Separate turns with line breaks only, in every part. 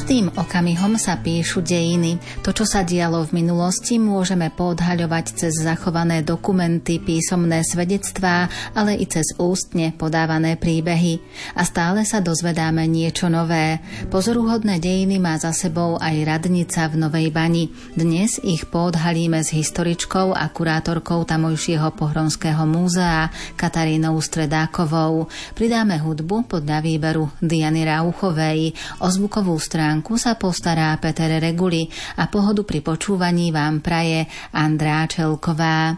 Každým okamihom sa píšu dejiny. To, čo sa dialo v minulosti, môžeme poodhaľovať cez zachované dokumenty, písomné svedectvá, ale i cez ústne podávané príbehy. A stále sa dozvedáme niečo nové. Pozoruhodné dejiny má za sebou aj radnica v Novej Bani. Dnes ich poodhalíme s historičkou a kurátorkou tamojšieho Pohronského múzea Katarínou Stredákovou. Pridáme hudbu podľa výberu Diany Rauchovej. O zvukovú stránku sa postará Peter Reguli a pohodu pri počúvaní vám praje Andrá Čelková.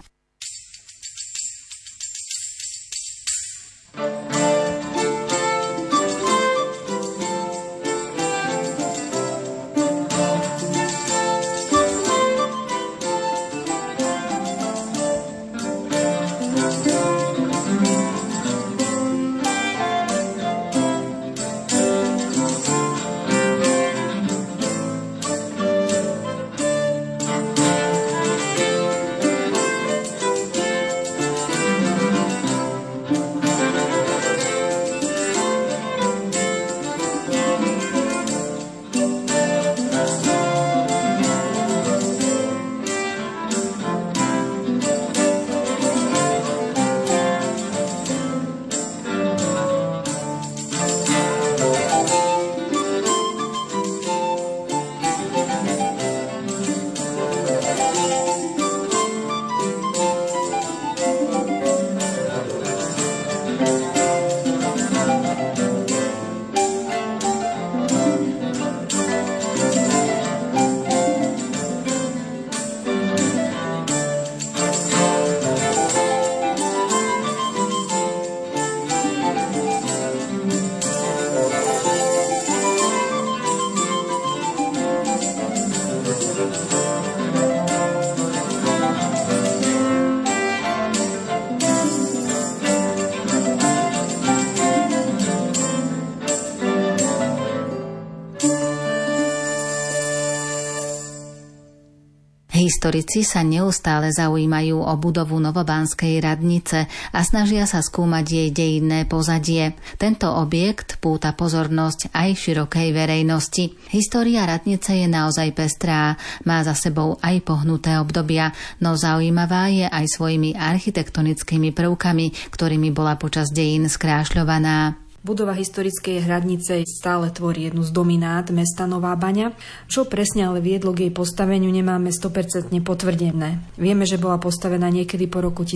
Historici sa neustále zaujímajú o budovu Novobanskej radnice a snažia sa skúmať jej dejinné pozadie. Tento objekt púta pozornosť aj širokej verejnosti. História radnice je naozaj pestrá, má za sebou aj pohnuté obdobia, no zaujímavá je aj svojimi architektonickými prvkami, ktorými bola počas dejín skrášľovaná.
Budova historickej hradnice stále tvorí jednu z dominát mesta Nová Baňa. Čo presne ale viedlo k jej postaveniu, nemáme 100% potvrdené. Vieme, že bola postavená niekedy po roku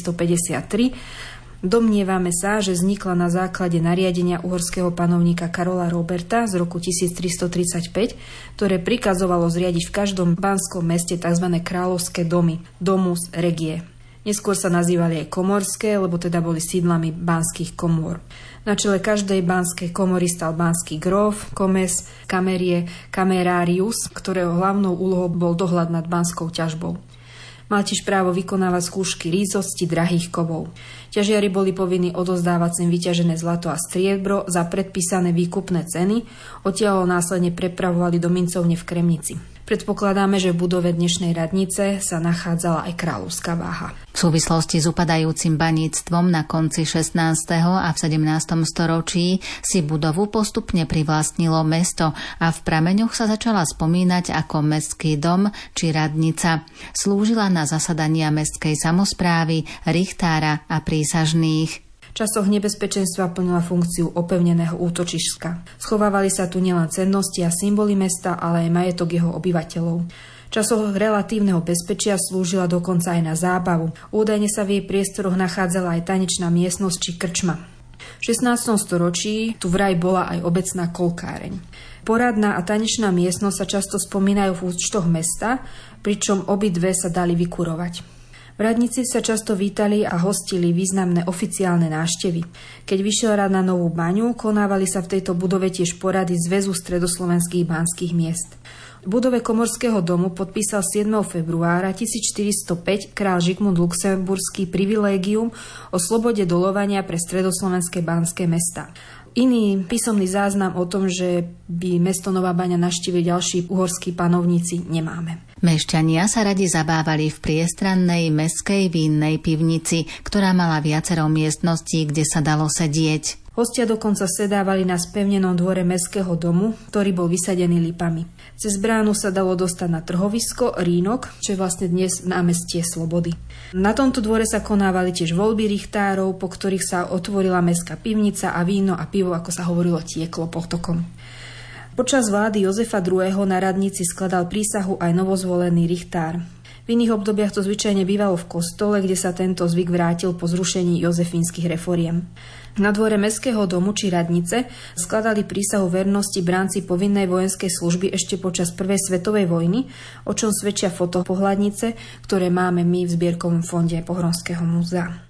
1353. Domnievame sa, že vznikla na základe nariadenia uhorského panovníka Karola Roberta z roku 1335, ktoré prikazovalo zriadiť v každom banskom meste tzv. Kráľovské domy, domus regie. Neskôr sa nazývali aj komorské, lebo teda boli sídlami banských komôr. Na čele každej banskej komory stal banský gróf, komes, kamerie, kamerárius, ktorého hlavnou úlohou bol dohľad nad banskou ťažbou. Mal tiež právo vykonávať skúšky rýzosti drahých kovov. Ťažiari boli povinní odozdávať sem vyťažené zlato a striebro za predpísané výkupné ceny, odtiaľ následne prepravovali do mincovne v Kremnici. Predpokladáme, že v budove dnešnej radnice sa nachádzala aj kráľovská váha.
V súvislosti s upadajúcim baníctvom na konci 16. a v 17. storočí si budovu postupne privlastnilo mesto a v prameňoch sa začala spomínať ako mestský dom či radnica. Slúžila na zasadania mestskej samosprávy, richtára a prísažných.
V časoch nebezpečenstva plnila funkciu opevneného útočiska. Schovávali sa tu nielen cennosti a symboly mesta, ale aj majetok jeho obyvateľov. V časoch relatívneho bezpečia slúžila dokonca aj na zábavu. Údajne sa v jej priestoroch nachádzala aj tanečná miestnosť či krčma. V 16. storočí tu vraj bola aj obecná kolkáreň. Poradná a tanečná miestnosť sa často spomínajú v účtoch mesta, pričom obidve sa dali vykurovať. V radnici sa často vítali a hostili významné oficiálne návštevy. Keď vyšiel rad na Novú Baňu, konávali sa v tejto budove tiež porady Zväzu stredoslovenských banských miest. V budove Komorského domu podpísal 7. februára 1405 král Žigmund Luxemburský privilégium o slobode doľovania pre stredoslovenské banské mestá. Iný písomný záznam o tom, že by mesto Nová Baňa navštívili ďalší uhorskí panovníci, nemáme.
Mešťania sa radi zabávali v priestrannej mestskej vínnej pivnici, ktorá mala viacero miestností, kde sa dalo sedieť.
Hostia dokonca sedávali na spevnenom dvore mestského domu, ktorý bol vysadený lipami. Cez bránu sa dalo dostať na trhovisko Rínok, čo je vlastne dnes námestie Slobody. Na tomto dvore sa konávali tiež voľby richtárov, po ktorých sa otvorila mestská pivnica a víno a pivo, ako sa hovorilo, tieklo potokom. Počas vlády Jozefa II. Na radnici skladal prísahu aj novozvolený richtár. V iných obdobiach to zvyčajne bývalo v kostole, kde sa tento zvyk vrátil po zrušení jozefínskych reforiem. Na dvore mestského domu či radnice skladali prísahu vernosti bránci povinnej vojenskej služby ešte počas prvej svetovej vojny, o čom svedčia fotopohľadnice, ktoré máme my v zbierkovom fonde Pohronského múzea.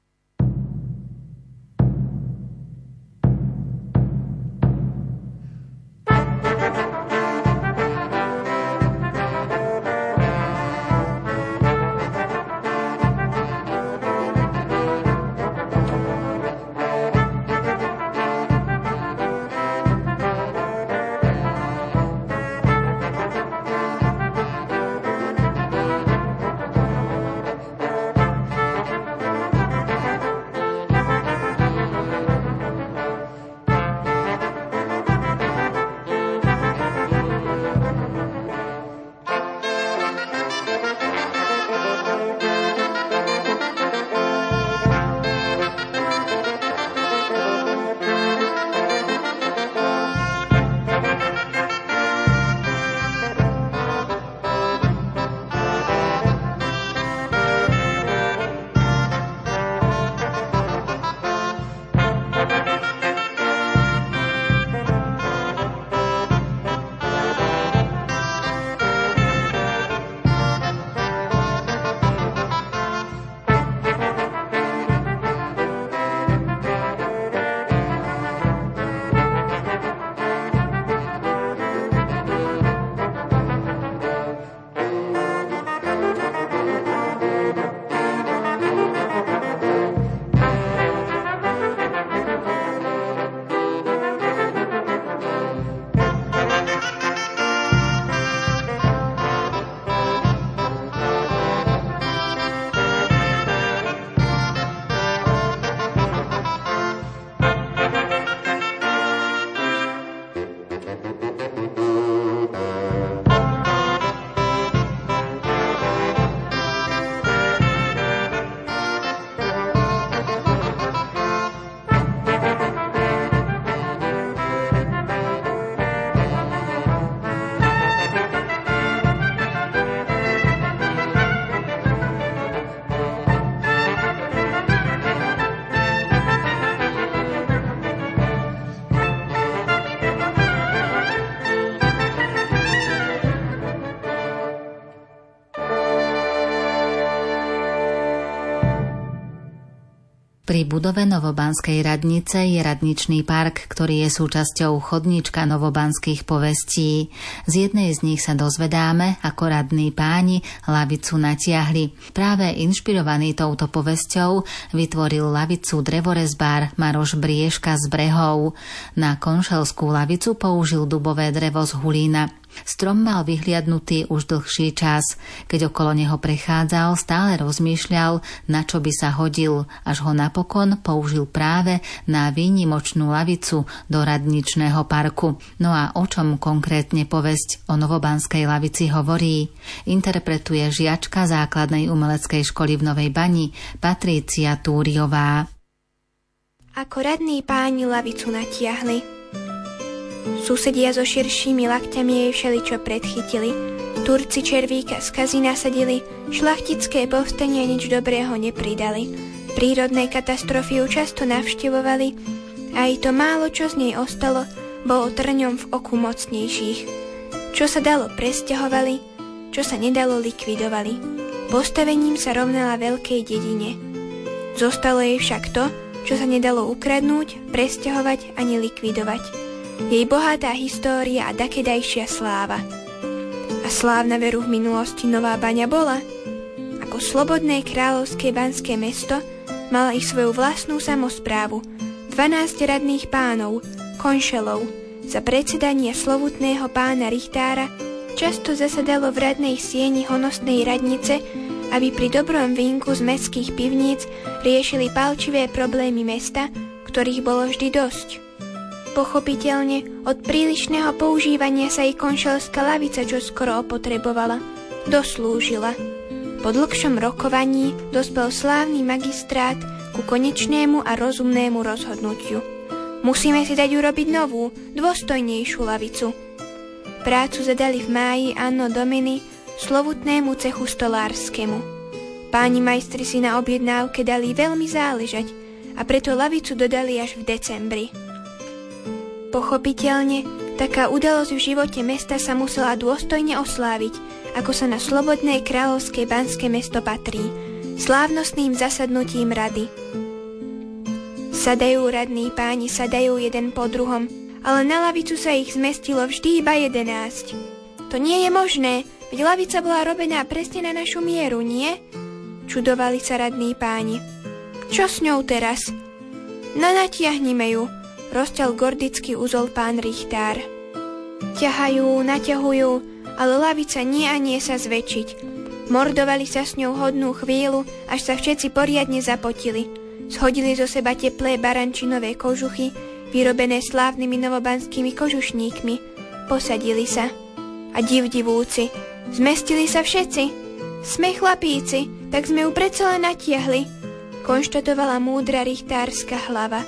Pri budove Novobanskej radnice je radničný park, ktorý je súčasťou chodníčka novobanských povestí. Z jednej z nich sa dozvedáme, ako radní páni lavicu natiahli. Práve inšpirovaný touto povesťou vytvoril lavicu drevorezbár Maroš Brieška z Brehov. Na konšelskú lavicu použil dubové drevo z Hulína. Strom mal vyhliadnutý už dlhší čas. Keď okolo neho prechádzal, stále rozmýšľal, na čo by sa hodil, až ho napokon použil práve na výnimočnú lavicu do radničného parku. No a o čom konkrétne povesť o Novobanskej lavici hovorí? Interpretuje žiačka základnej umeleckej školy v Novej Bani Patrícia Túriová.
Ako radní páni lavicu natiahli. Susedia so širšími lakťami jej všeličo predchytili. Turci červíka z kazy nasadili, šlachtické povstania nič dobrého nepridali. Prírodné katastrofy ju často navštevovali a aj to málo, čo z nej ostalo, bolo trňom v oku mocnejších. Čo sa dalo, presťahovali, čo sa nedalo, likvidovali. Postavením sa rovnala veľkej dedine. Zostalo jej však to, čo sa nedalo ukradnúť, presťahovať ani likvidovať. Jej bohatá história a dakedajšia sláva. A slávna veru v minulosti Nová Baňa bola. Ako slobodné kráľovské banské mesto mala ich svoju vlastnú samosprávu, 12 radných pánov, konšelov. Za predsedania slovutného pána Richtára často zasadalo v radnej sieni honosnej radnice, aby pri dobrom vínku z mestských pivníc riešili palčivé problémy mesta, ktorých bolo vždy dosť. Pochopiteľne, od prílišného používania sa jej konšelská lavica čo skoro opotrebovala. Doslúžila. Po dlhšom rokovaní dospel slávny magistrát ku konečnému a rozumnému rozhodnutiu. Musíme si dať urobiť novú, dôstojnejšiu lavicu. Prácu zadali v máji Anno Domini slovutnému cechu stolárskému. Páni majstri si na objednávke dali veľmi záležať a preto lavicu dodali až v decembri. Pochopiteľne, taká udalosť v živote mesta sa musela dôstojne osláviť, ako sa na slobodné kráľovské banské mesto patrí, slávnostným zasadnutím rady. Sadajú radní páni, sadajú jeden po druhom, ale na lavicu sa ich zmestilo vždy iba 11. To nie je možné, veď lavica bola robená presne na našu mieru, nie? Čudovali sa radní páni. Čo s ňou teraz? No natiahnime ju, rozťal gordický uzol pán Richtár. Ťahajú, naťahujú, ale lavica nie a nie sa zväčšiť. Mordovali sa s ňou hodnú chvíľu, až sa všetci poriadne zapotili. Shodili zo seba teplé barančinové kožuchy, vyrobené slávnymi novobanskými kožušníkmi. Posadili sa. A divúci, zmestili sa všetci. Sme chlapíci, tak sme ju predsa len natiahli, konštatovala múdra richtárska hlava.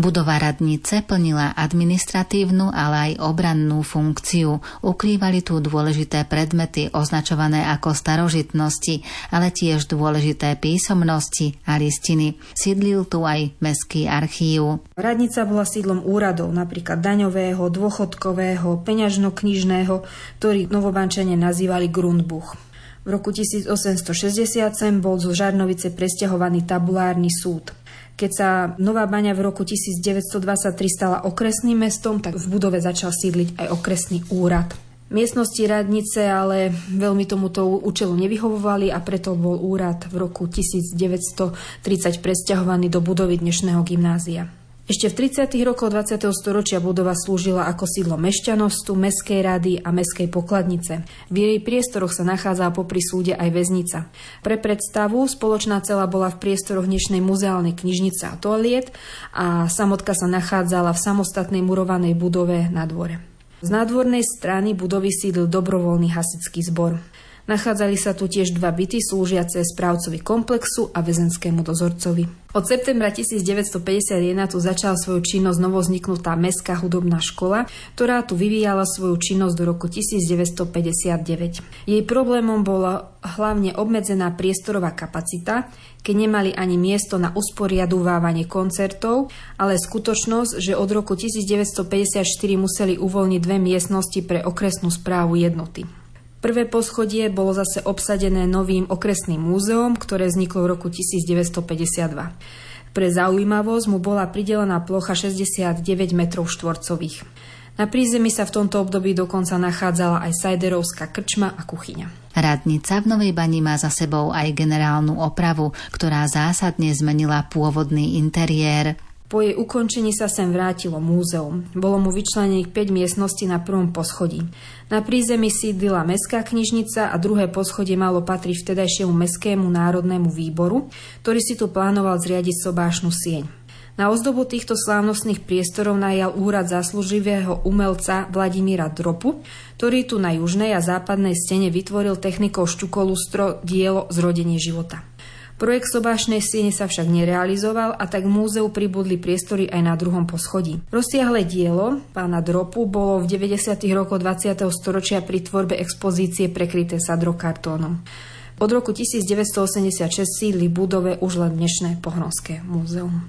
Budova radnice plnila administratívnu, ale aj obrannú funkciu. Ukrývali tu dôležité predmety označované ako starožitnosti, ale tiež dôležité písomnosti a listiny. Sídlil tu aj mestský archív.
Radnica bola sídlom úradov, napríklad daňového, dôchodkového, peňažno-knižného, ktorý Novobančania nazývali Grundbuch. V roku 1860 sem bol zo Žarnovice presťahovaný tabulárny súd. Keď sa Nová Baňa v roku 1923 stala okresným mestom, tak v budove začal sídliť aj okresný úrad. Miestnosti radnice ale veľmi tomuto účelu nevyhovovali a preto bol úrad v roku 1930 presťahovaný do budovy dnešného gymnázia. Ešte v 30. rokoch 20. storočia budova slúžila ako sídlo mešťanostu, mestskej rady a mestskej pokladnice. V jej priestoroch sa nachádzala popri súde aj väznica. Pre predstavu, spoločná cela bola v priestoroch dnešnej muzeálnej knižnice a toaliet a samotka sa nachádzala v samostatnej murovanej budove na dvore. Z nádvornej strany budovy sídlil dobrovoľný hasičský zbor. Nachádzali sa tu tiež 2 byty slúžiace správcovi komplexu a väzenskému dozorcovi. Od septembra 1951 tu začala svoju činnosť novovzniknutá mestská hudobná škola, ktorá tu vyvíjala svoju činnosť do roku 1959. Jej problémom bola hlavne obmedzená priestorová kapacita, keď nemali ani miesto na usporiaduvávanie koncertov, ale skutočnosť, že od roku 1954 museli uvoľniť 2 miestnosti pre okresnú správu jednoty. Prvé poschodie bolo zase obsadené novým okresným múzeom, ktoré vzniklo v roku 1952. Pre zaujímavosť mu bola pridelená plocha 69 metrov štvorcových. Na prízemí sa v tomto období dokonca nachádzala aj sajderovská krčma a kuchyňa.
Radnica v Novej Bani má za sebou aj generálnu opravu, ktorá zásadne zmenila pôvodný interiér.
Po jej ukončení sa sem vrátilo múzeum. Bolo mu vyčlenených 5 miestností na prvom poschodí. Na prízemí sídlila mestská knižnica a druhé poschodie malo patriť vtedajšiemu mestskému národnému výboru, ktorý si tu plánoval zriadiť sobášnu sieň. Na ozdobu týchto slávnostných priestorov najal úrad zásluživého umelca Vladimíra Dropu, ktorý tu na južnej a západnej stene vytvoril technikou štukolustro dielo Zrodenie života. Projekt sobášnej siene sa však nerealizoval a tak v múzeu pribudli priestory aj na druhom poschodí. Rozsiahle dielo pána Dropu bolo v 90. rokoch 20. storočia pri tvorbe expozície prekryté sadrokartónom. Od roku 1986 sídli v budove už len dnešné Pohronské múzeum.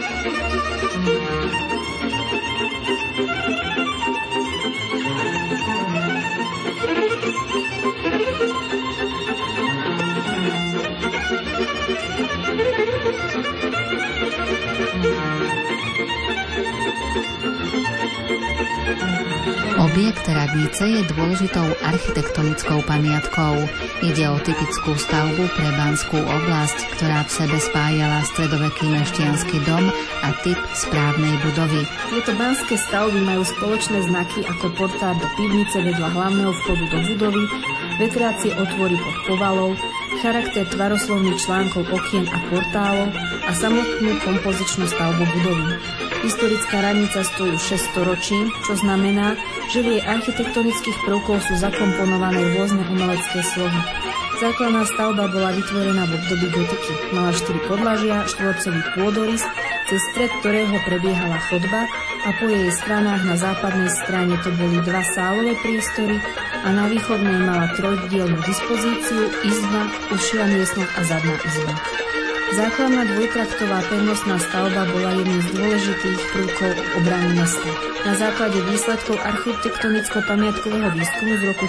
Objekt radnice je dôležitou architektonickou pamiatkou. Ide o typickú stavbu pre Banskú oblasť, ktorá v sebe spájala stredoveký mešťanský dom a typ správnej budovy.
Tieto banské stavby majú spoločné znaky ako portál do pivnice vedľa hlavného vchodu do budovy, vetriacie otvory pod povalou, charakter tvaroslovných článkov okien a portálov a samotnú kompozičnú stavbu budovy. Historická radnica stojí 6 storočí, čo znamená, že v jej architektonických prvkov sú zakomponované rôzne umelecké slohy. Základná stavba bola vytvorená v období gotiky. Mala 4 podlažia, štvorcový pôdorys, cez stred ktorého prebiehala chodba a po jej stranách na západnej strane to boli 2 sálové priestory a na východnej mala trojdielnu dispozíciu, izba, užšia miestnosť a zadná izba. Základná dvojtraktová pevnostná stavba bola jedným z dôležitých prvkov obrany mesta. Na základe výsledkov architektonicko-pamiatkového výskumu z roku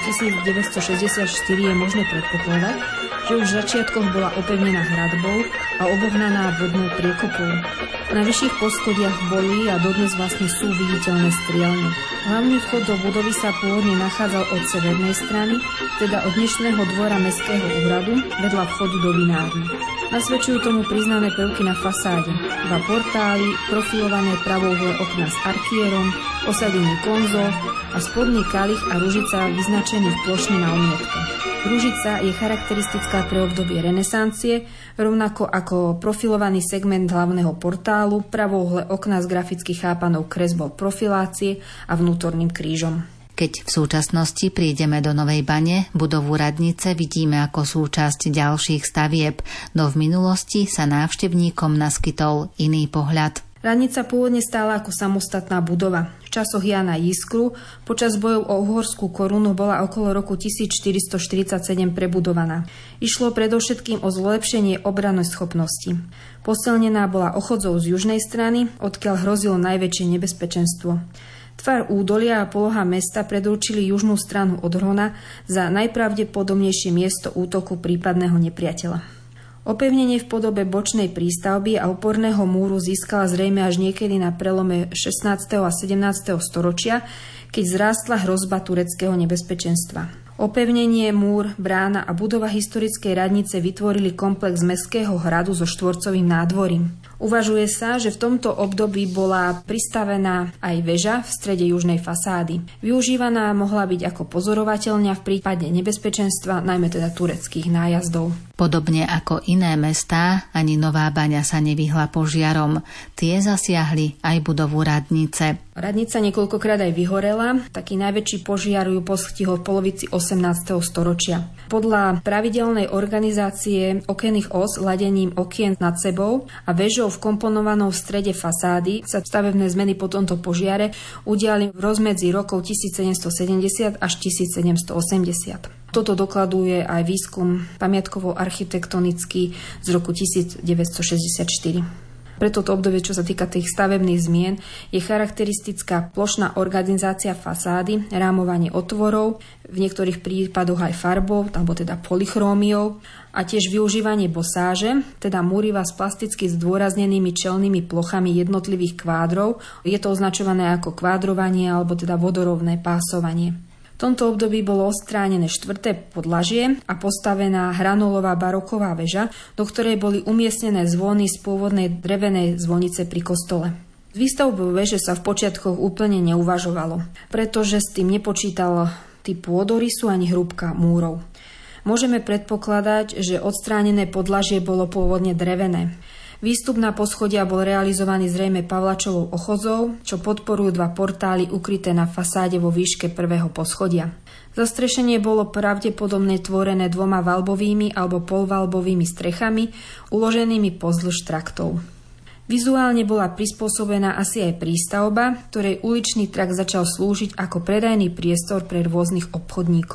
1964 je možné predpokladať, že už v začiatkoch bola opevnená hradbou a obohnaná vodnou priekopou. Na vyšších poschodiach boli a dodnes vlastne sú viditeľné strielne. Hlavný vchod do budovy sa pôvodne nachádzal od severnej strany, teda od dnešného dvora mestského úradu, vedľa vchodu do vinárne. Nasvedčujú tomu priznané prvky na fasáde. 2 portály, profilované pravouhlé okná s arkierom, osadený konzol a spodný kalich a ružica vyznačených plošne na omietke. Ružica je charakteristická pre obdobie renesancie, rovnako ako profilovaný segment hlavného portálu, pravouhlé okná z graficky chápanou kresbou profilácie a vnútorným krížom.
Keď v súčasnosti prídeme do Novej Bane, budovu radnice vidíme ako súčasť ďalších stavieb, no v minulosti sa návštevníkom naskytol iný pohľad.
Radnica pôvodne stála ako samostatná budova. V časoch Jána Jiskru počas bojov o uhorskú korunu bola okolo roku 1447 prebudovaná. Išlo predovšetkým o zlepšenie obrannej schopnosti. Posilnená bola ochodzou z južnej strany, odkiaľ hrozilo najväčšie nebezpečenstvo. Tvar údolia a poloha mesta predurčili južnú stranu od Hrona za najpravdepodobnejšie miesto útoku prípadného nepriateľa. Opevnenie v podobe bočnej prístavby a oporného múru získala zrejme až niekedy na prelome 16. a 17. storočia, keď zrástla hrozba tureckého nebezpečenstva. Opevnenie, múr, brána a budova historickej radnice vytvorili komplex mestského hradu so štvorcovým nádvorím. Uvažuje sa, že v tomto období bola pristavená aj väža v strede južnej fasády. Využívaná mohla byť ako pozorovateľňa v prípade nebezpečenstva, najmä teda tureckých nájazdov.
Podobne ako iné mestá, ani Nová Baňa sa nevyhla požiarom. Tie zasiahli aj budovu radnice.
Radnica niekoľkokrát aj vyhorela. Taký najväčší požiar ju postihol v polovici 18. storočia. Podľa pravidelnej organizácie okenných os ladením okien nad sebou a väžou vkomponovanou v strede fasády sa stavebné zmeny po tomto požiare udiali v rozmedzi rokov 1770 až 1780. Toto dokladuje aj výskum pamiatkovo-architektonický z roku 1964. Pre toto obdobie, čo sa týka tých stavebných zmien, je charakteristická plošná organizácia fasády, rámovanie otvorov, v niektorých prípadoch aj farbou, alebo teda polychrómiou, a tiež využívanie bosáže, teda múriva s plasticky zdôraznenými čelnými plochami jednotlivých kvádrov. Je to označované ako kvádrovanie alebo teda vodorovné pásovanie. V tomto období bolo odstránené 4. podlažie a postavená hranolová baroková väža, do ktorej boli umiestnené zvony z pôvodnej drevenej zvonice pri kostole. S výstavbou väže sa v počiatkoch úplne neuvažovalo, pretože s tým nepočítal typ pôdorysu ani hrúbka múrov. Môžeme predpokladať, že odstránené podlažie bolo pôvodne drevené. Výstup na poschodia bol realizovaný zrejme pavlačovou ochodzou, čo podporujú 2 portály ukryté na fasáde vo výške 1. poschodia. Zastrešenie bolo pravdepodobne tvorené 2 valbovými alebo polvalbovými strechami, uloženými pozdĺž traktov. Vizuálne bola prispôsobená asi aj prístavba, ktorej uličný trakt začal slúžiť ako predajný priestor pre rôznych obchodníkov.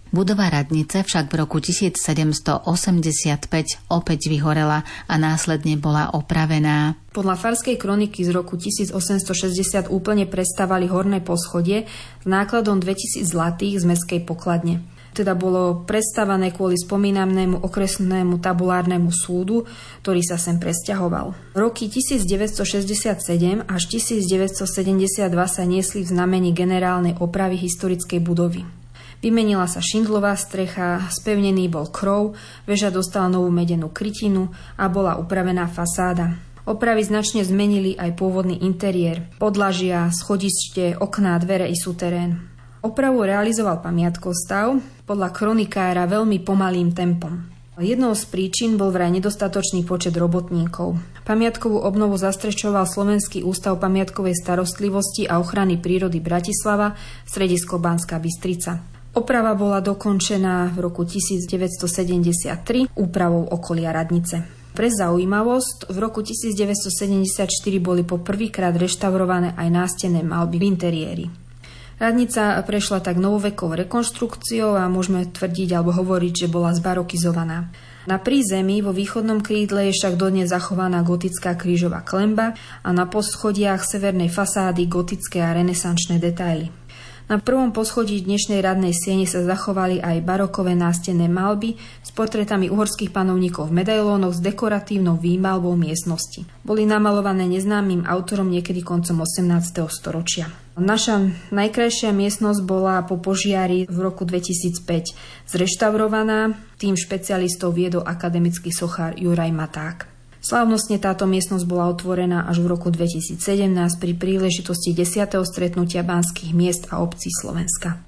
Budova radnice však v roku 1785 opäť vyhorela a následne bola opravená.
Podľa farskej kroniky z roku 1860 úplne prestávali horné poschodie s nákladom 2000 zlatých z mestskej pokladne. Teda bolo prestávané kvôli spomínanému okresnému tabulárnemu súdu, ktorý sa sem presťahoval. Roky 1967 až 1972 sa niesli v znamení generálnej opravy historickej budovy. Vymenila sa šindlová strecha, spevnený bol krov, veža dostala novú medenú krytinu a bola upravená fasáda. Opravy značne zmenili aj pôvodný interiér, podlažia, schodište, okná, dvere i suterén. Opravu realizoval pamiatkostav, podľa kronikára veľmi pomalým tempom. Jednou z príčin bol vraj nedostatočný počet robotníkov. Pamiatkovú obnovu zastrešoval Slovenský ústav pamiatkovej starostlivosti a ochrany prírody Bratislava, stredisko Banská Bystrica. Oprava bola dokončená v roku 1973 úpravou okolia radnice. Pre zaujímavosť, v roku 1974 boli po prvýkrát reštaurované aj nástenné maľby v interiéri. Radnica prešla tak novovekou rekonštrukciou a môžeme tvrdiť alebo hovoriť, že bola zbarokizovaná. Na prízemí vo východnom krídle je však dodnes zachovaná gotická krížová klenba a na poschodiach severnej fasády gotické a renesančné detaily. Na prvom poschodí dnešnej radnej siene sa zachovali aj barokové nástenné maľby s portrétami uhorských panovníkov v medailónoch s dekoratívnou výmaľbou miestnosti. Boli namalované neznámym autorom niekedy koncom 18. storočia. Naša najkrajšia miestnosť bola po požiari v roku 2005 zreštaurovaná, tým špecialistov viedol akademický sochár Juraj Maták. Slávnostne táto miestnosť bola otvorená až v roku 2017 pri príležitosti 10. stretnutia banských miest a obcí Slovenska.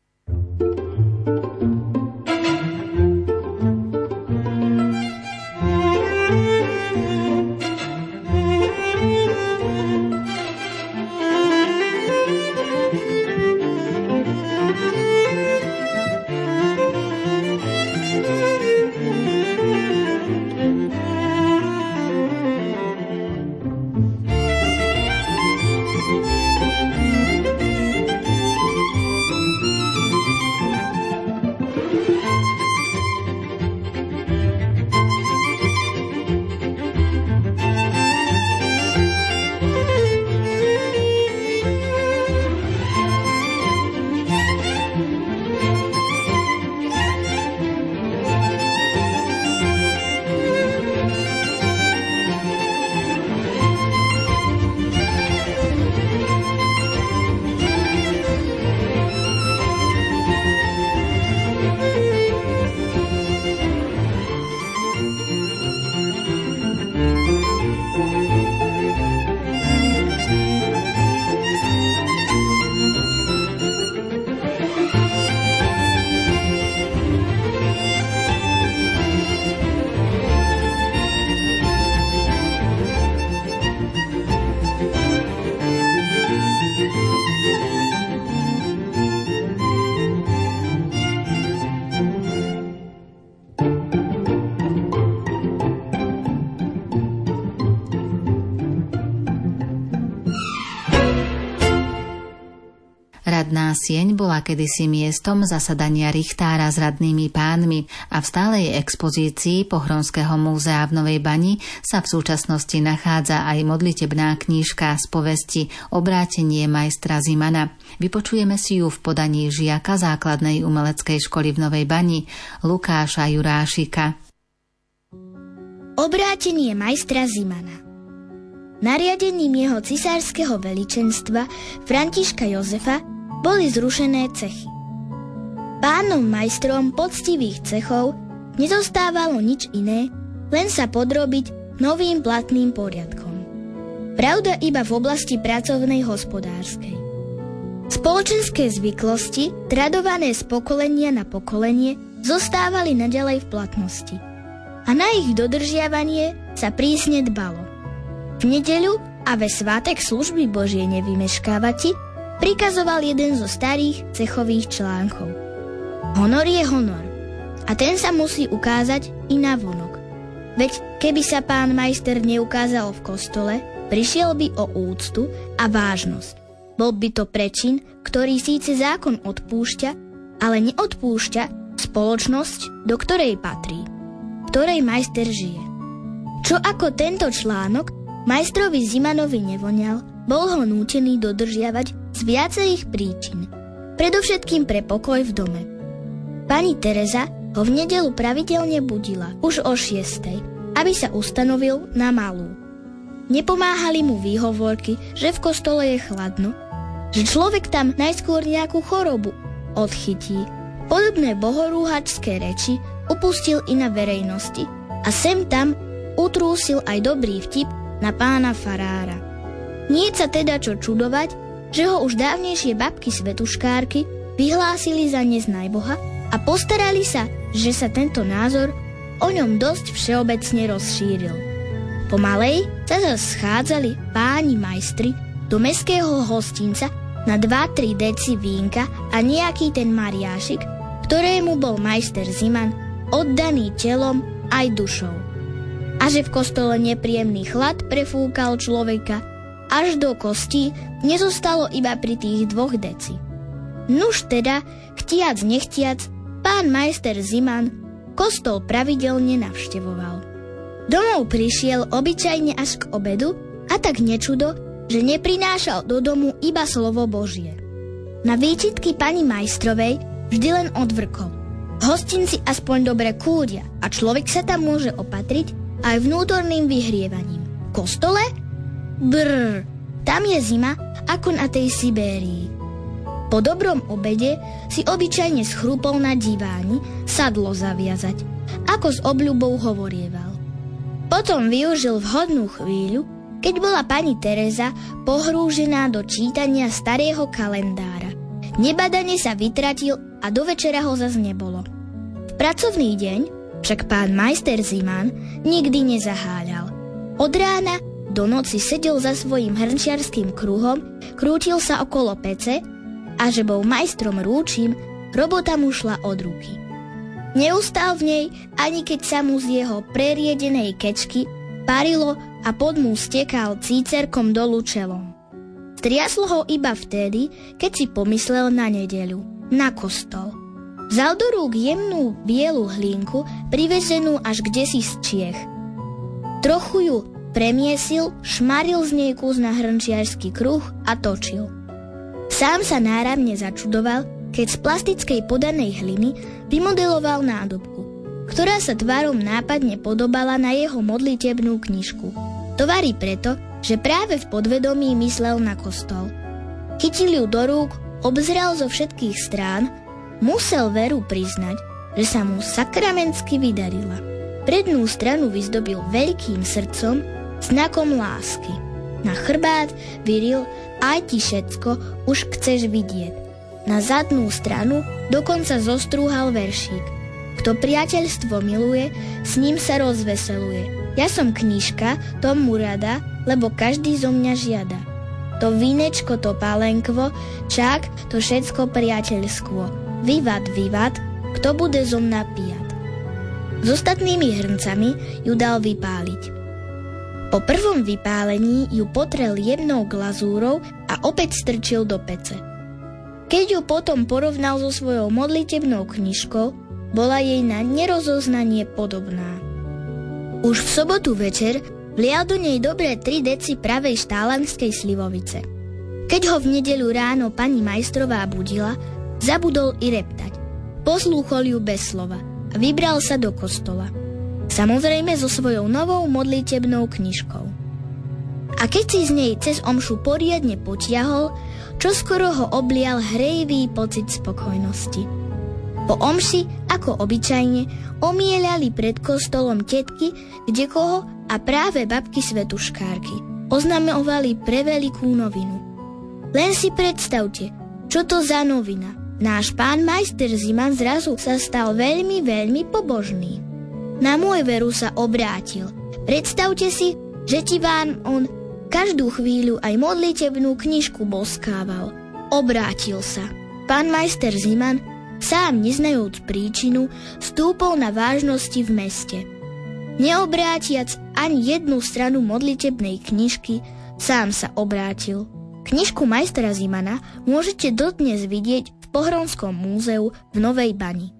Radná sieň bola kedysi miestom zasadania richtára s radnými pánmi a v stálej expozícii Pohronského múzea v Novej Bani sa v súčasnosti nachádza aj modlitebná knižka z povesti Obrátenie majstra Zimana. Vypočujeme si ju v podaní žiaka základnej umeleckej školy v Novej Bani Lukáša Jurášika.
Obrátenie majstra Zimana. Nariadením jeho cisárskeho veličenstva Františka Jozefa boli zrušené cechy. Pánom majstrom poctivých cechov nezostávalo nič iné, len sa podrobiť novým platným poriadkom. Pravda iba v oblasti pracovnej hospodárskej. Spoločenské zvyklosti, tradované z pokolenia na pokolenie, zostávali naďalej v platnosti. A na ich dodržiavanie sa prísne dbalo. V nedeľu a ve svátek služby Božie nevymeškávati prikazoval jeden zo starých cechových článkov. Honor je honor a ten sa musí ukázať i navonok. Veď keby sa pán majster neukázal v kostole, prišiel by o úctu a vážnosť. Bol by to prečin, ktorý síce zákon odpúšťa, ale neodpúšťa spoločnosť, do ktorej patrí, v ktorej majster žije. Čo ako tento článok majstrovi Zimanovi nevoňal, bol ho nútený dodržiavať z viacerých príčin, predovšetkým pre pokoj v dome. Pani Tereza ho v nedeľu pravidelne budila už o 6:00, aby sa ustanovil na malú. Nepomáhali mu výhovorky, že v kostole je chladno, že človek tam najskôr nejakú chorobu odchytí. Podobné bohorúhačské reči upustil i na verejnosti a sem tam utrúsil aj dobrý vtip na pána farára. Nie sa teda čo čudovať, že ho už dávnejšie babky svetuškárky vyhlásili za neznajboha a postarali sa, že sa tento názor o ňom dosť všeobecne rozšíril. Pomalej sa zas schádzali páni majstri do mestského hostinca na 2-3 deci vínka a nejaký ten Mariášik, ktorému bol majster Ziman oddaný telom aj dušou. A že v kostole nepríjemný chlad prefúkal človeka až do kostí, nezostalo iba pri tých 2 deci. Nuž teda, chtiac nechtiac, pán majster Ziman kostol pravidelne navštevoval. Domov prišiel obyčajne až k obedu a tak nečudo, že neprinášal do domu iba slovo Božie. Na výčitky pani majstrovej vždy len odvrkol. Hostinci aspoň dobre kúria a človek sa tam môže opatriť aj vnútorným vyhrievaním. V kostole? Brr, tam je zima ako na tej Sibérii. Po dobrom obede si obyčajne schrúpol na diváni sadlo zaviazať, ako s obľubou hovorieval. Potom využil vhodnú chvíľu, keď bola pani Tereza pohrúžená do čítania starého kalendára. Nebadane sa vytratil a do večera ho zas nebolo. V pracovný deň však pán majster Ziman nikdy nezaháľal. Od rána do noci sedel za svojím hrnčiarským kruhom, krútil sa okolo pece a že bol majstrom rúčim, robota mu šla od ruky. Neustál v nej, ani keď sa mu z jeho preriedenej kečky parilo a pod mu stekal cícerkom dolu čelom. Striaslo ho iba vtedy, keď si pomyslel na nedeľu, na kostol. Vzal do rúk jemnú bielu hlinku, privezenú až kdesi z Čiech. Trochu ju premiesil, šmaril z nej kus na hrnčiarsky kruh a točil. Sám sa náramne začudoval, keď z plastickej podanej hliny vymodeloval nádobku, ktorá sa tvarom nápadne podobala na jeho modlitebnú knižku. To varí preto, že práve v podvedomí myslel na kostol. Chytil ju do rúk, obzrel zo všetkých strán, musel veru priznať, že sa mu sakramentsky vydarila. Prednú stranu vyzdobil veľkým srdcom, znakom lásky. Na chrbát vyril aj ti všetko už chceš vidieť. Na zadnú stranu dokonca zostrúhal veršík. Kto priateľstvo miluje, s ním sa rozveseluje. Ja som knižka, tomu rada, lebo každý zo mňa žiada. To vínečko, to pálenkvo, čak, to všetko priateľskvo. Vivat, vivat, kto bude zo mňa pijať. S ostatnými hrncami ju dal vypáliť. Po prvom vypálení ju potrel jemnou glazúrou a opäť strčil do pece. Keď ju potom porovnal so svojou modlitebnou knižkou, bola jej na nerozoznanie podobná. Už v sobotu večer vlial do nej dobré 3 deci pravej štálanskej slivovice. Keď ho v nedeľu ráno pani majstrová budila, zabudol i reptať. Poslúchol ju bez slova a vybral sa do kostola. Samozrejme so svojou novou modlitebnou knižkou. A keď si z nej cez omšu poriadne potiahol, čoskoro ho oblial hrejivý pocit spokojnosti. Po omši, ako obyčajne, omieľali pred kostolom tetky, kdekoho a práve babky svetuškárky. Oznamovali prevelikú novinu. Len si predstavte, čo to za novina. Náš pán majster Ziman zrazu sa stal veľmi, veľmi pobožný. Na môj veru sa obrátil. Predstavte si, že ti vám on každú chvíľu aj modlitebnú knižku boskával. Obrátil sa. Pán majster Ziman, sám neznajúc príčinu, stúpol na vážnosti v meste. Neobrátiac ani jednu stranu modlitebnej knižky, sám sa obrátil. Knižku majstra Zimana môžete dodnes vidieť v Pohronskom múzeu v Novej Bani.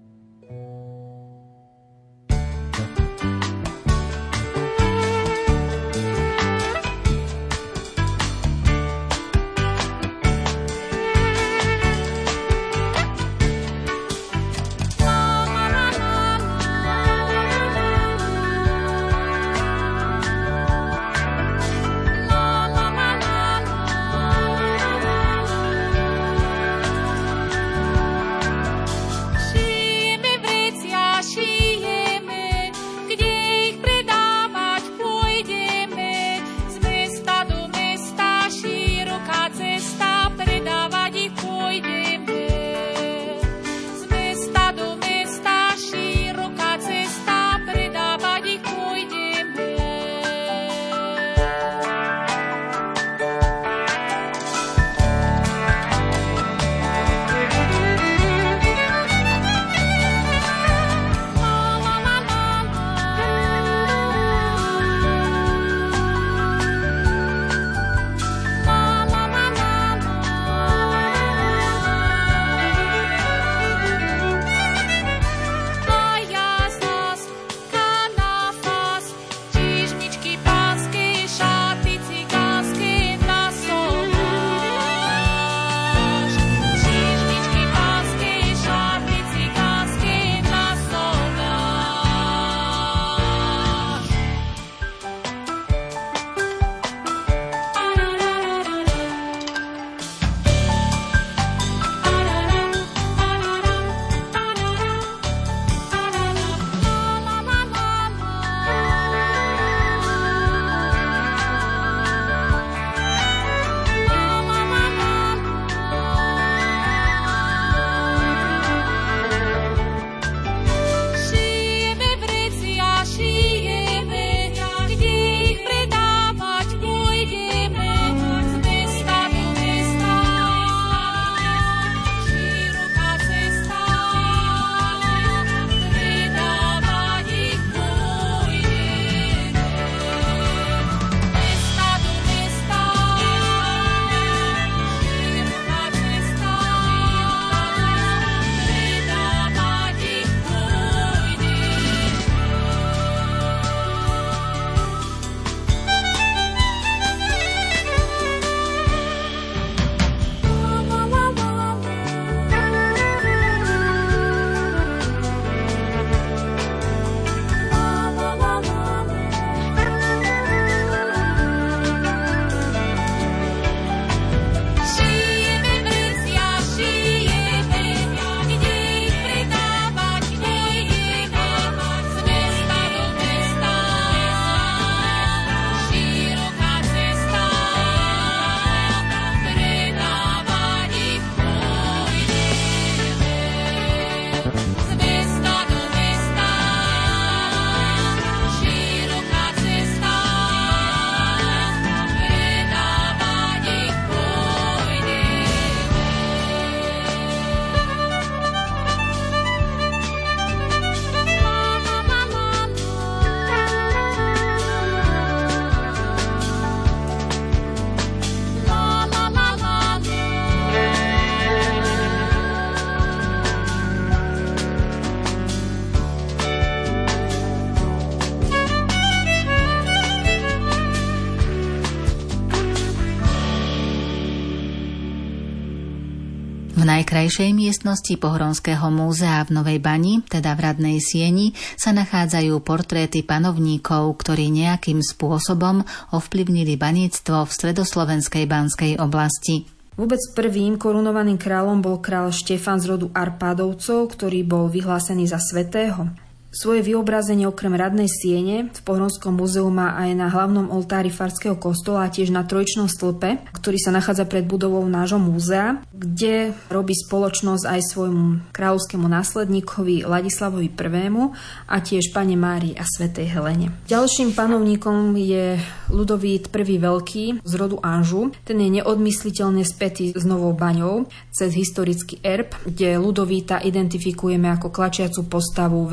V najkrajšej miestnosti Pohronského múzea v Novej Bani, teda v Radnej sieni, sa nachádzajú portréty panovníkov, ktorí nejakým spôsobom ovplyvnili baníctvo v stredoslovenskej Banskej oblasti.
Vôbec prvým korunovaným kráľom bol kráľ Štefan z rodu Arpádovcov, ktorý bol vyhlásený za svätého. Svoje vyobrazenie okrem Radnej siene v Pohronskom múzeu má aj na hlavnom oltári farského kostola a tiež na trojičnom stĺpe, ktorý sa nachádza pred budovou nášho múzea, kde robí spoločnosť aj svojmu kráľovskému následníkovi Ladislavovi I. a tiež Panne Márii a svätej Helene. Ďalším panovníkom je Ľudovít I. Veľký z rodu Anžu. Ten je neodmysliteľne spätý s Novou Baňou cez historický erb, kde Ľudovíta identifikujeme ako klačiacu postavu vedľa Panny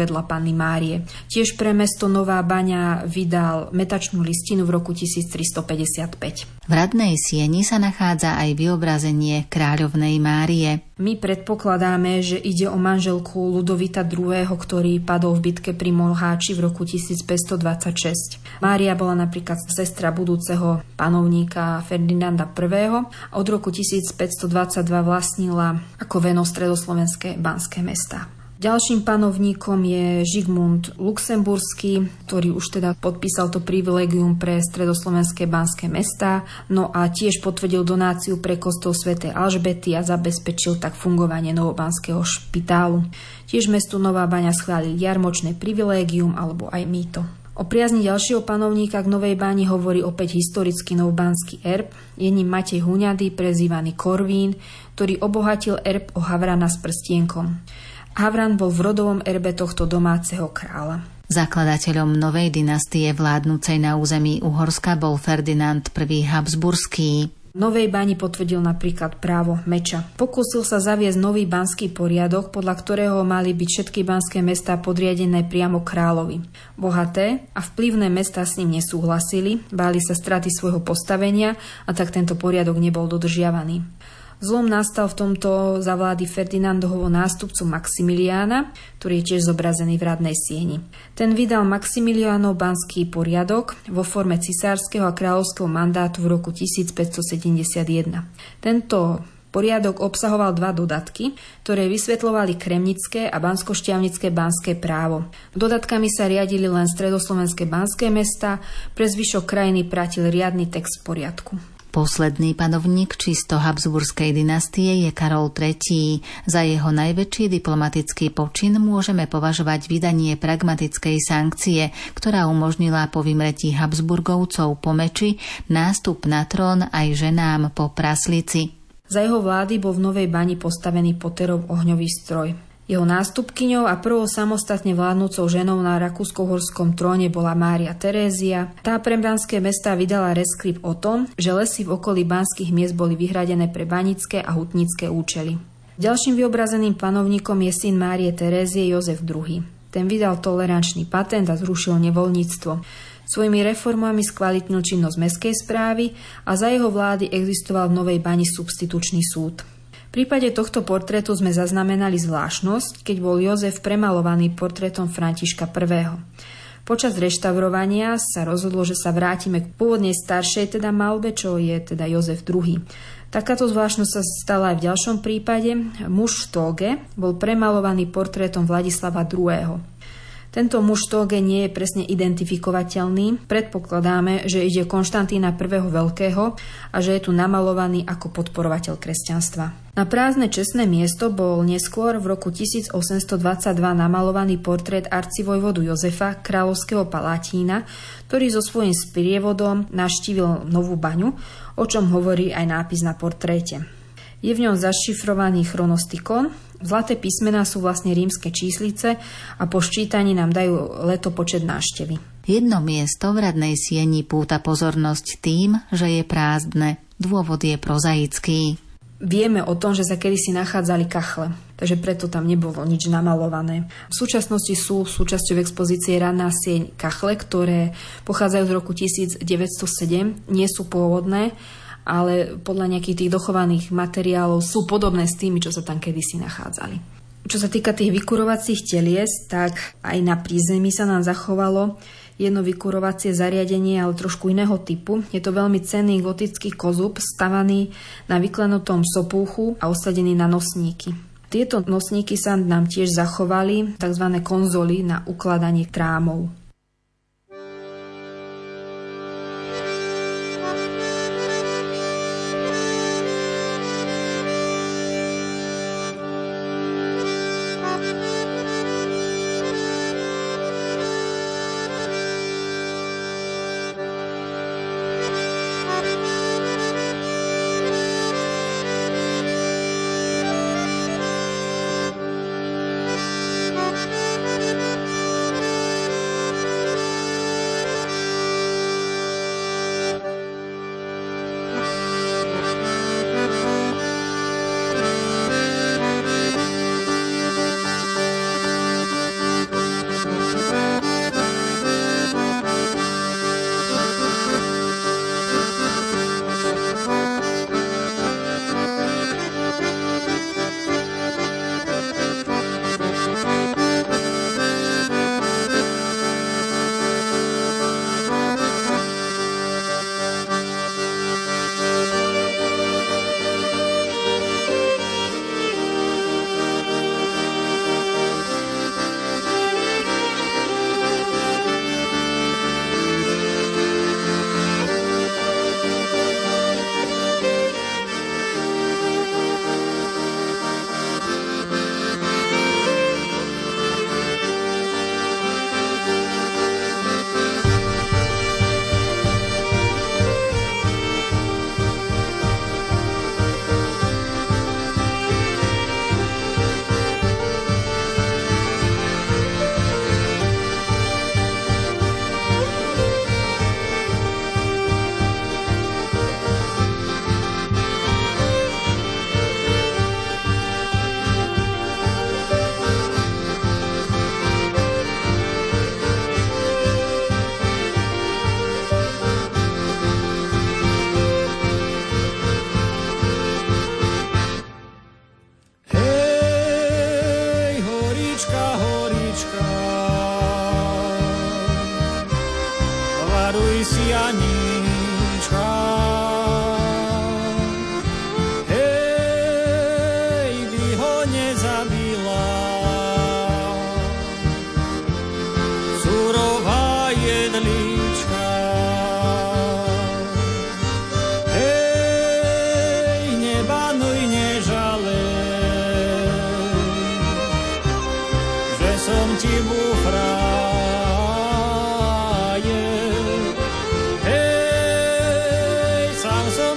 Panny Márie. Tiež pre mesto Nová Baňa vydal metačnú listinu v roku 1355.
V Radnej Sieni sa nachádza aj vyobrazenie kráľovnej Márie.
My predpokladáme, že ide o manželku Ludovita II., ktorý padol v bitke pri Molháči v roku 1526. Mária bola napríklad sestra budúceho panovníka Ferdinanda I. Od roku 1522 vlastnila ako veno stredoslovenské banské mestá. Ďalším panovníkom je Žigmund Luxemburský, ktorý už teda podpísal to privilegium pre stredoslovenské banské mestá, no a tiež potvrdil donáciu pre kostol svätej Alžbety a zabezpečil tak fungovanie novobanského špitálu. Tiež mestu Nová Baňa schválil jarmočné privilégium alebo aj mýto. O priazni ďalšieho panovníka k Novej Bani hovorí opäť historický novobanský erb. Je ním Matej Huňady, prezývaný Korvín, ktorý obohatil erb o Havrana s prstienkom. Havran bol v rodovom erbe tohto domáceho kráľa.
Zakladateľom novej dynastie vládnucej na území Uhorska bol Ferdinand I. Habsburský.
Novej Bani potvrdil napríklad právo meča. Pokúsil sa zaviesť nový banský poriadok, podľa ktorého mali byť všetky banské mestá podriadené priamo kráľovi. Bohaté a vplyvné mestá s ním nesúhlasili, báli sa straty svojho postavenia a tak tento poriadok nebol dodržiavaný. Zlom nastal v tomto za vlády Ferdinandovho nástupcu Maximiliána, ktorý je tiež zobrazený v Radnej Sieni. Ten vydal Maximiliánov banský poriadok vo forme cisárskeho a kráľovského mandátu v roku 1571. Tento poriadok obsahoval 2 dodatky, ktoré vysvetľovali kremnické a banskoštiavnické banské právo. Dodatkami sa riadili len stredoslovenské banské mestá, pre zvyšok krajiny platil riadny text poriadku.
Posledný panovník čisto habsburskej dynastie je Karol III. Za jeho najväčší diplomatický počin môžeme považovať vydanie pragmatickej sankcie, ktorá umožnila po vymretí Habsburgovcov po meči nástup na trón aj ženám po praslici.
Za jeho vlády bol v Novej Bani postavený Potterov ohňový stroj. Jeho nástupkyňou a prvou samostatne vládnúcou ženou na rakúsko-uhorskom tróne bola Mária Terézia. Tá pre banské mestá vydala reskrip o tom, že lesy v okolí banských miest boli vyhradené pre banické a hutnícke účely. Ďalším vyobrazeným panovníkom je syn Márie Terézie Jozef II. Ten vydal tolerančný patent a zrušil nevoľníctvo. Svojimi reformami skvalitnil činnosť mestskej správy a za jeho vlády existoval v Novej Bani substitučný súd. V prípade tohto portrétu sme zaznamenali zvláštnosť, keď bol Jozef premalovaný portrétom Františka I. Počas reštaurovania sa rozhodlo, že sa vrátime k pôvodnej staršej teda malbe, čo je teda Jozef II. Takáto zvláštnosť sa stala aj v ďalšom prípade. Muž v tóge bol premalovaný portrétom Vladislava II. Tento muž v tóge nie je presne identifikovateľný. Predpokladáme, že ide Konštantína I. Veľkého a že je tu namalovaný ako podporovateľ kresťanstva. Na prázdne čestné miesto bol neskôr v roku 1822 namalovaný portrét arcivojvodu Jozefa, kráľovského palatína, ktorý so svojím sprievodom navštívil Novú Baňu, o čom hovorí aj nápis na portréte. Je v ňom zašifrovaný chronostikon. Zlaté písmená sú vlastne rímske číslice a po ščítaní nám dajú letopočet návštevy.
Jedno miesto v Radnej Sieni púta pozornosť tým, že je prázdne. Dôvod je prozaický.
Vieme o tom, že sa kedysi nachádzali kachle, takže preto tam nebolo nič namalované. V súčasnosti sú súčasťou expozície Radná sieň kachle, ktoré pochádzajú z roku 1907, nie sú pôvodné, ale podľa nejakých tých dochovaných materiálov sú podobné s tými, čo sa tam kedysi nachádzali. Čo sa týka tých vykurovacích telies, tak aj na prízemí sa nám zachovalo jedno vykurovacie zariadenie, ale trošku iného typu. Je to veľmi cenný gotický kozub, stavaný na vyklenutom sopúchu a osadený na nosníky. Tieto nosníky sa nám tiež zachovali, tzv. Konzoly na ukladanie trámov.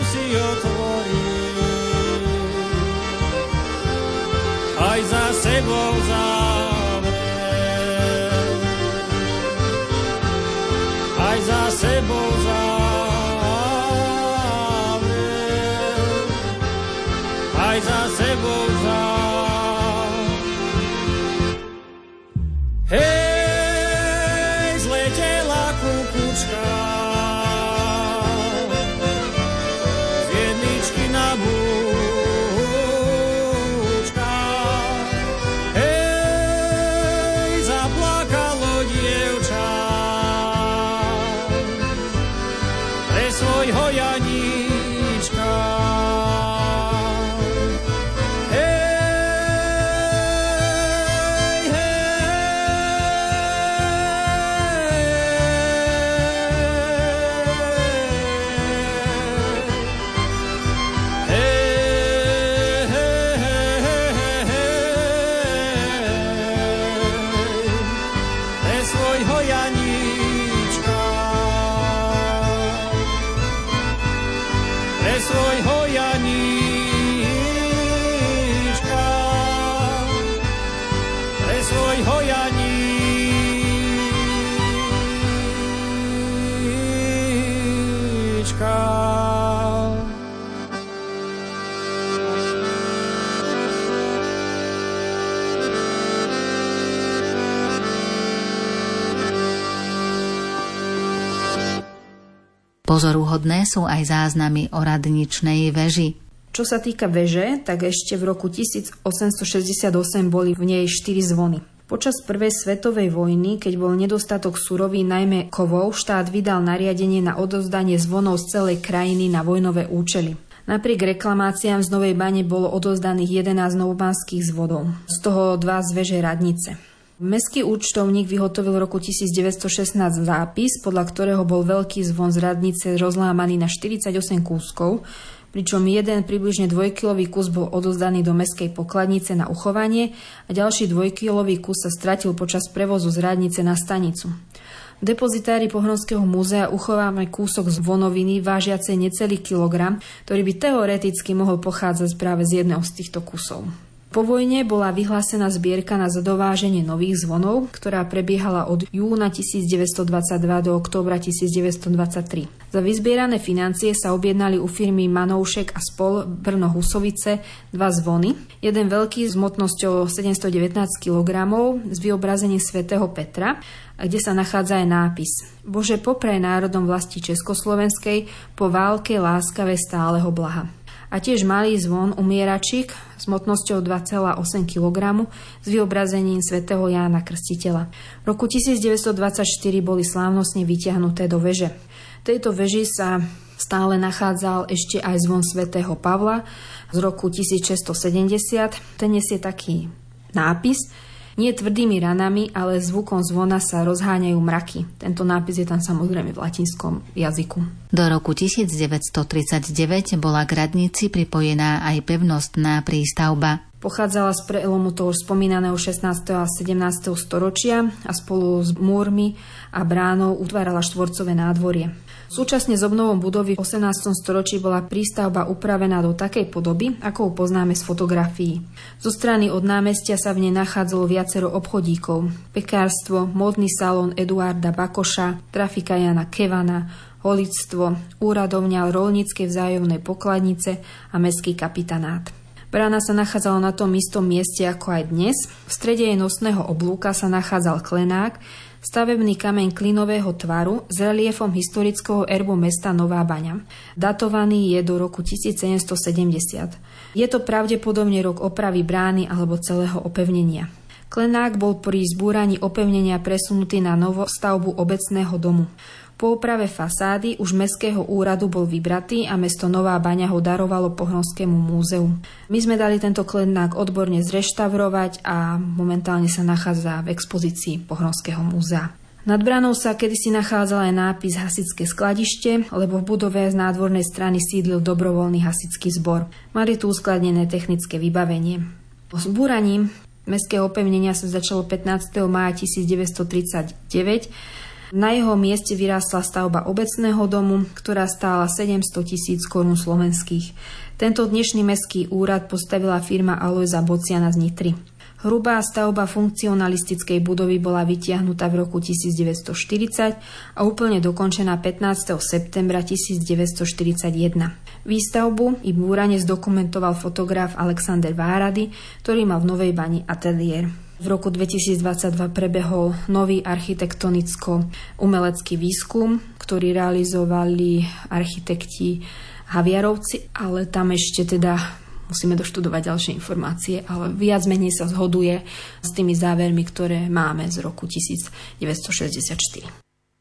si otvorí, aj za sebou zavrie, aj za sebou zavrie, aj za sebou zavrie. Hej, zletela kukučka z jedničky na búčka. Hej, zaplakalo dievča pre svojho Janíčka.
Pozoruhodné sú aj záznamy o radničnej veži.
Čo sa týka veže, tak ešte v roku 1868 boli v nej 4 zvony. Počas prvej svetovej vojny, keď bol nedostatok surovín, najmä kovov, štát vydal nariadenie na odovzdanie zvonov z celej krajiny na vojnové účely. Napriek reklamáciám z Novej Bane bolo odovzdaných 11 novobanských zvonov, z toho 2 z veže radnice. Mestský účtovník vyhotovil v roku 1916 zápis, podľa ktorého bol veľký zvon z radnice rozlámaný na 48 kúskov, pričom jeden približne 2-kilový kus bol odovzdaný do mestskej pokladnice na uchovanie a ďalší 2-kilový kus sa stratil počas prevozu z radnice na stanicu. V depozitári Pohronského múzea uchováme kúsok zvonoviny vážiacej necelý kilogram, ktorý by teoreticky mohol pochádzať práve z jedného z týchto kusov. Po vojne bola vyhlásená zbierka na zadováženie nových zvonov, ktorá prebiehala od júna 1922 do októbra 1923. Za vyzbierané financie sa objednali u firmy Manoušek a spol Brno Husovice 2 zvony. Jeden veľký s hmotnosťou 719 kg s vyobrazením svätého Petra, kde sa nachádza aj nápis: Bože, popraj národom vlasti Československej, po válke láskavé stáleho blaha. A tiež malý zvon umieračík s hmotnosťou 2,8 kg s vyobrazením svätého Jána Krstiteľa. V roku 1924 boli slávnostne vytiahnuté do veže. V tejto veži sa stále nachádzal ešte aj zvon svätého Pavla z roku 1670. Ten nesie taký nápis: Nie tvrdými ranami, ale zvukom zvona sa rozháňajú mraky. Tento nápis je tam samozrejme v latinskom jazyku.
Do roku 1939 bola k radnici pripojená aj pevnostná prístavba.
Pochádzala z prelomu toho už spomínaného 16. a 17. storočia a spolu s múrmi a bránou utvárala štvorcové nádvorie. Súčasne s obnovom budovy v 18. storočí bola prístavba upravená do takej podoby, ako ju poznáme z fotografií. Zo strany od námestia sa v nej nachádzalo viacero obchodíkov: pekárstvo, módny salón Eduarda Bakoša, trafika Jana Kevana, holictvo, úradovňa roľníckej vzájomnej pokladnice a mestský kapitanát. Brána sa nachádzala na tom istom mieste ako aj dnes. V strede jej nosného oblúka sa nachádzal klenák, stavebný kameň klinového tvaru s reliefom historického erbu mesta Nová Baňa. Datovaný je do roku 1770. Je to pravdepodobne rok opravy brány alebo celého opevnenia. Klenák bol pri zbúraní opevnenia presunutý na novostavbu obecného domu. Po oprave fasády už mestského úradu bol vybratý a mesto Nová Baňa ho darovalo Pohronskému múzeu. My sme dali tento klenák odborne zreštaurovať a momentálne sa nachádza v expozícii Pohronského múzea. Nad branou sa kedysi nachádzal aj nápis Hasičské skladište, lebo v budove z nádvornej strany sídlil dobrovoľný hasičský zbor. Mali tu uskladnené technické vybavenie. Zbúraním mestského opevnenia sa začalo 15. mája 1939 Na jeho mieste vyrástla stavba obecného domu, ktorá stála 700 000 korún slovenských. Tento dnešný mestský úrad postavila firma Alojza Bociana z Nitry. Hrubá stavba funkcionalistickej budovy bola vytiahnutá v roku 1940 a úplne dokončená 15. septembra 1941. Výstavbu i búranie zdokumentoval fotograf Alexander Várady, ktorý mal v Novej Bani ateliér. V roku 2022 prebehol nový architektonicko-umelecký výskum, ktorý realizovali architekti Haviarovci, ale tam ešte teda musíme doštudovať ďalšie informácie, ale viac menej sa zhoduje s tými závermi, ktoré máme z roku 1964.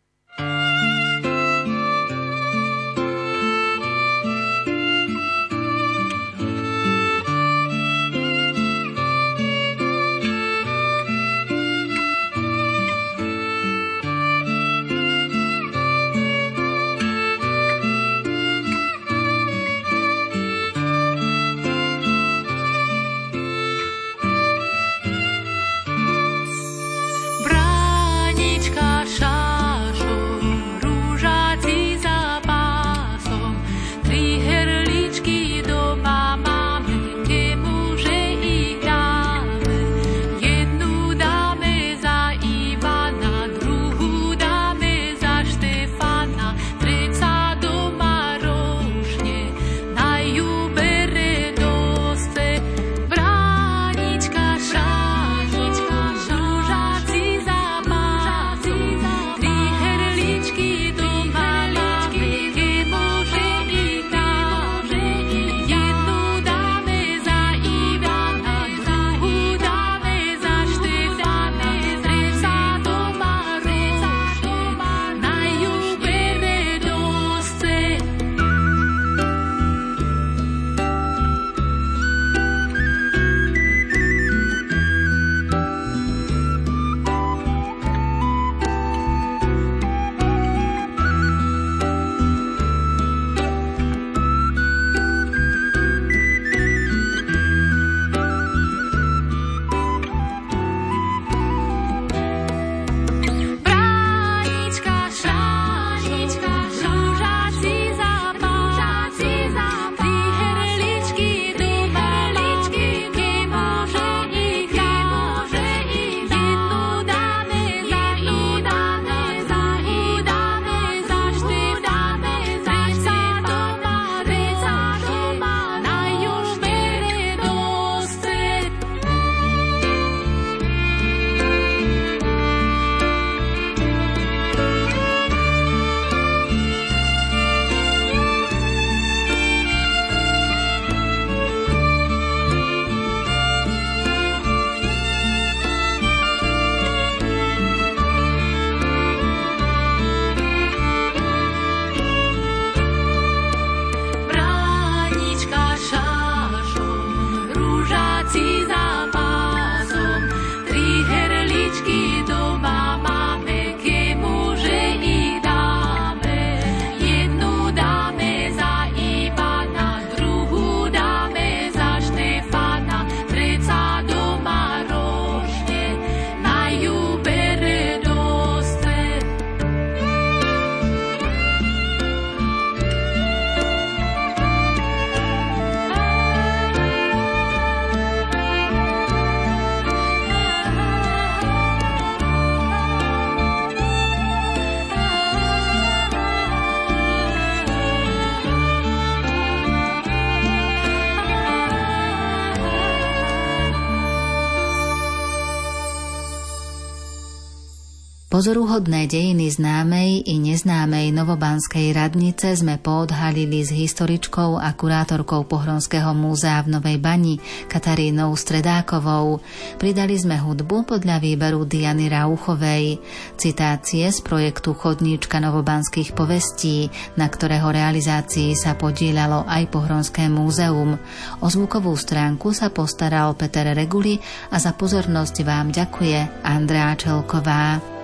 Pozoruhodné dejiny známej i neznámej novobanskej radnice sme poodhalili s historičkou a kurátorkou Pohronského múzea v Novej Bani Katarínou Stredákovou. Pridali sme hudbu podľa výberu Diany Rauchovej, citácie z projektu Chodníčka novobanských povestí, na ktorého realizácii sa podieľalo aj Pohronské múzeum. O zvukovú stránku sa postaral Peter Reguli a za pozornosť vám ďakuje Andrea Čelková.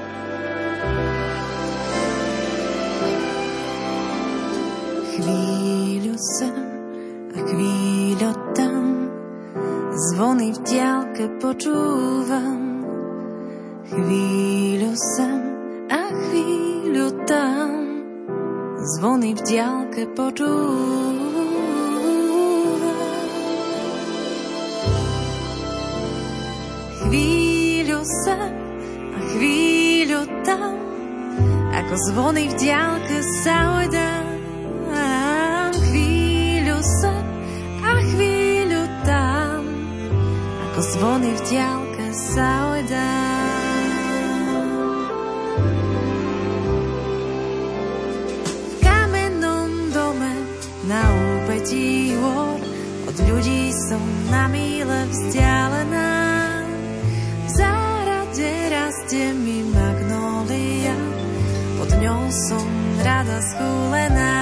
Chvíľu sem a chvíľu tam, zvony v diaľke počúvam. Chvíľu sem a chvíľu tam, zvony v diaľke počúvam. Chvíľu sem a chvíľu tam, ako zvony v diaľke sa ojdám. Chvíľu sem a chvíľu tam, ako zvony v diaľke sa ojdám. V kamennom dome na úpetí hôr od ľudí som na míle vzdialená. V zárade rastie mi magnólia, pod ňou som rada schúlená.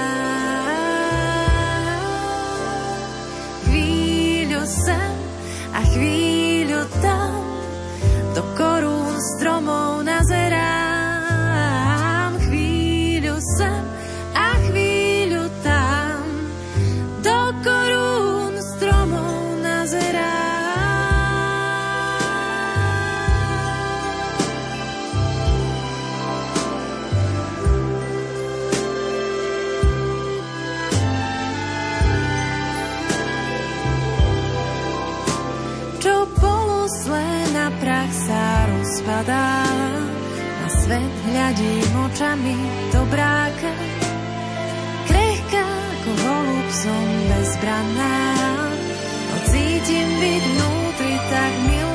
Chvíľu sem a chvíľu tam, do korún stromov nazerám. Chvíľu sem a chvíľu tam, do korún stromov nazerám. Čo bolo zlé, na prach sa rozpadá. Na svet hľadím očami dobráka. Krehká ako holub som bezbranná. No cítim byť vnútri tak milá.